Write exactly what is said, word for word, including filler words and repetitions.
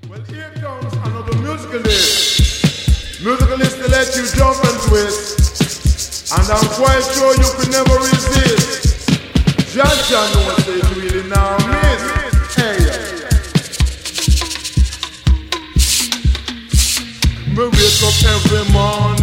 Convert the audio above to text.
Well, here comes another musicalist. Musicalist to let you jump and twist. And I'm quite sure you can never resist. Just Jah knows it really now miss. Hey. Me wake up every morning.